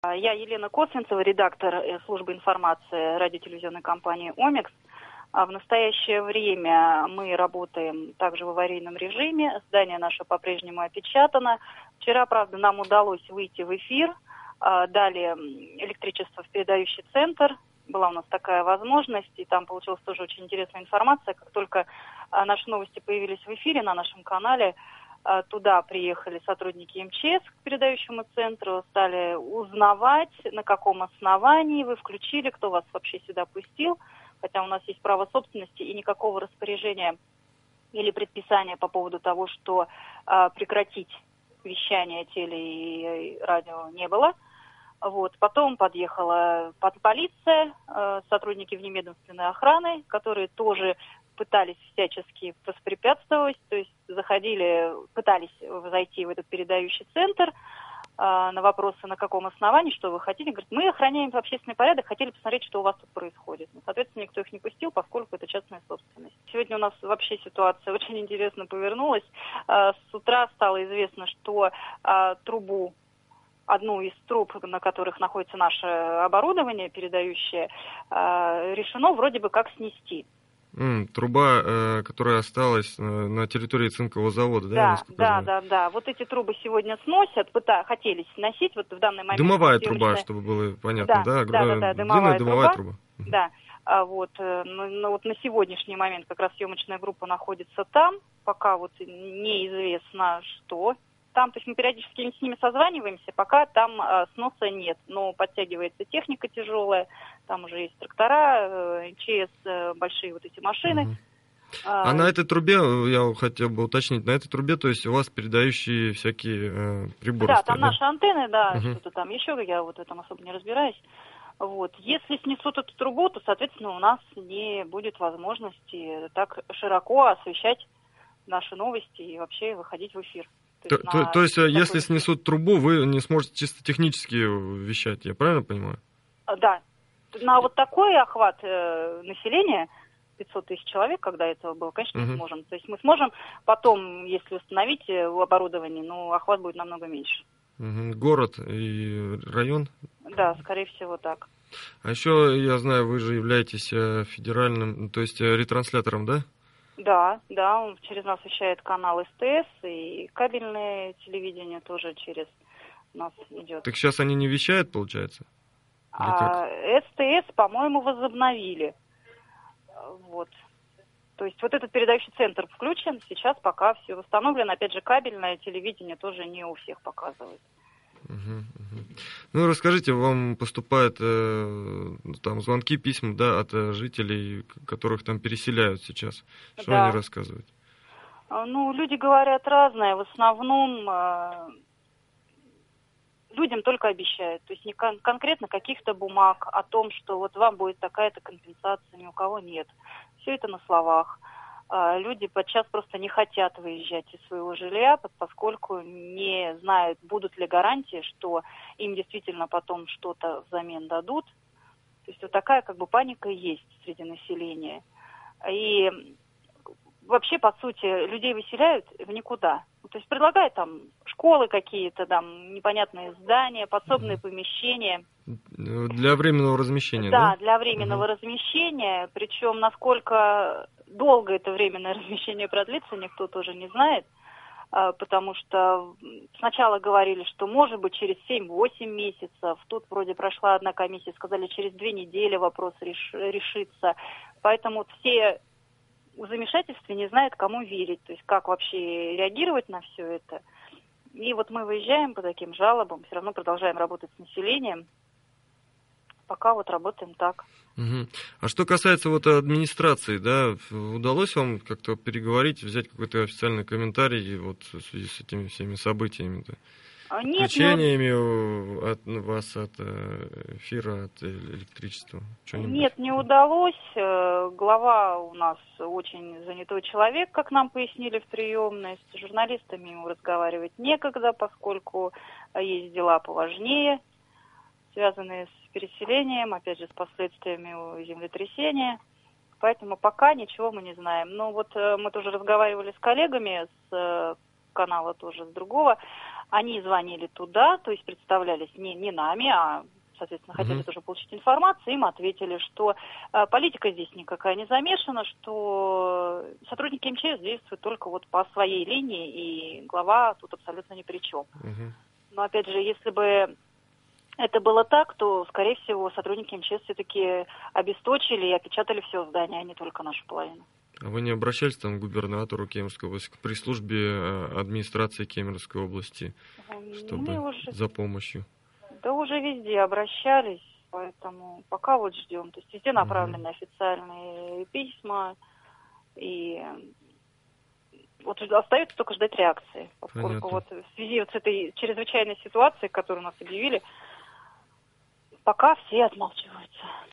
Я Елена Косвинцева, редактор службы информации радиотелевизионной компании «Омикс». В настоящее время мы работаем также в аварийном режиме. Здание наше по-прежнему опечатано. Вчера, правда, нам удалось выйти в эфир. Дали электричество в передающий центр. Была у нас такая возможность, и там получилась тоже очень интересная информация. Как только наши новости появились в эфире на нашем канале, туда приехали сотрудники МЧС к передающему центру, стали узнавать, на каком основании вы включили, кто вас вообще сюда пустил, хотя у нас есть право собственности и никакого распоряжения или предписания по поводу того, что прекратить вещание теле и радио не было. Вот. Потом подъехала полиция, сотрудники внемедомственной охраны, которые тоже пытались всячески воспрепятствовать, то есть пытались зайти в этот передающий центр. На вопросы, на каком основании, что вы хотите, говорят, мы охраняем общественный порядок, хотели посмотреть, что у вас тут происходит. Соответственно, никто их не пустил, поскольку это частная собственность. Сегодня у нас вообще ситуация очень интересно повернулась. С утра стало известно, что одну из труб, на которых находится наше оборудование передающее, решено вроде бы как снести. Труба, которая осталась на территории цинкового завода, да? Да. Вот эти трубы сегодня сносят, хотели сносить, вот в данный момент... Дымовая труба, чтобы было понятно, да? Да, дымовая труба. Да, вот на сегодняшний момент как раз съемочная группа находится там, пока вот неизвестно, что... Там, то есть мы периодически с ними созваниваемся, пока там сноса нет. Но подтягивается техника тяжелая, там уже есть трактора, ЧС, большие вот эти машины. А на этой трубе, я хотел бы уточнить, на этой трубе, то есть у вас передающие всякие приборы? Да, там наши антенны, что-то там еще, я вот в этом особо не разбираюсь. Вот. Если снесут эту трубу, то, соответственно, у нас не будет возможности так широко освещать наши новости и вообще выходить в эфир. То есть, если снесут трубу, вы не сможете чисто технически вещать, я правильно понимаю? Да. На вот такой охват населения, 500 тысяч человек, когда этого было, конечно, не сможем. То есть мы сможем потом, если установить оборудование, но охват будет намного меньше. Город и район? Да, скорее всего так. А еще, я знаю, вы же являетесь федеральным, то есть ретранслятором, да? Да, он через нас вещает канал СТС, и кабельное телевидение тоже через нас идет. Так сейчас они не вещают, получается? СТС, по-моему, возобновили. Вот. То есть вот этот передающий центр включен, сейчас пока все восстановлено. Опять же, кабельное телевидение тоже не у всех показывает. Ну, расскажите, вам поступают там звонки, письма, да, от жителей, которых там переселяют сейчас. Что они рассказывают? Ну, люди говорят разное. В основном людям только обещают. То есть не конкретно каких-то бумаг о том, что вот вам будет такая-то компенсация, ни у кого нет. Все это на словах. Люди подчас просто не хотят выезжать из своего жилья, поскольку не знают, будут ли гарантии, что им действительно потом что-то взамен дадут. То есть вот такая как бы паника есть среди населения. И вообще, по сути, людей выселяют в никуда. То есть предлагают там школы какие-то, там непонятные здания, подсобные помещения. Для временного размещения, да? Да, для временного размещения. Причем, насколько долго это временное размещение продлится, никто тоже не знает. Потому что сначала говорили, что может быть через 7-8 месяцев. Тут вроде прошла одна комиссия, сказали, через 2 недели вопрос решится. Поэтому все в замешательстве не знают, кому верить. То есть как вообще реагировать на все это. И вот мы выезжаем по таким жалобам, все равно продолжаем работать с населением. Пока вот работаем так. А что касается вот администрации, да, удалось вам как-то переговорить, взять какой-то официальный комментарий вот в связи с этими всеми событиями-то? Отключениями от вас от эфира, от электричества? Нет, не удалось. Глава у нас очень занятой человек, как нам пояснили в приемной. С журналистами ему разговаривать некогда, поскольку есть дела поважнее, связанные с переселением, опять же, с последствиями землетрясения. Поэтому пока ничего мы не знаем. Но вот мы тоже разговаривали с коллегами с канала тоже, с другого. Они звонили туда, то есть представлялись не нами, а, соответственно, хотели тоже получить информацию. Им ответили, что политика здесь никакая не замешана, что сотрудники МЧС действуют только вот по своей линии, и глава тут абсолютно ни при чем. Но, опять же, если бы это было так, то, скорее всего, сотрудники МЧС все-таки обесточили и опечатали все здание, а не только нашу половину. А вы не обращались там к губернатору Кемеровской области, к пресс-службе администрации Кемеровской области, чтобы за помощью? Да уже везде обращались, поэтому пока вот ждем. То есть везде направлены официальные письма, и вот остается только ждать реакции. Поскольку вот в связи вот с этой чрезвычайной ситуацией, которую нас объявили, пока все отмалчиваются.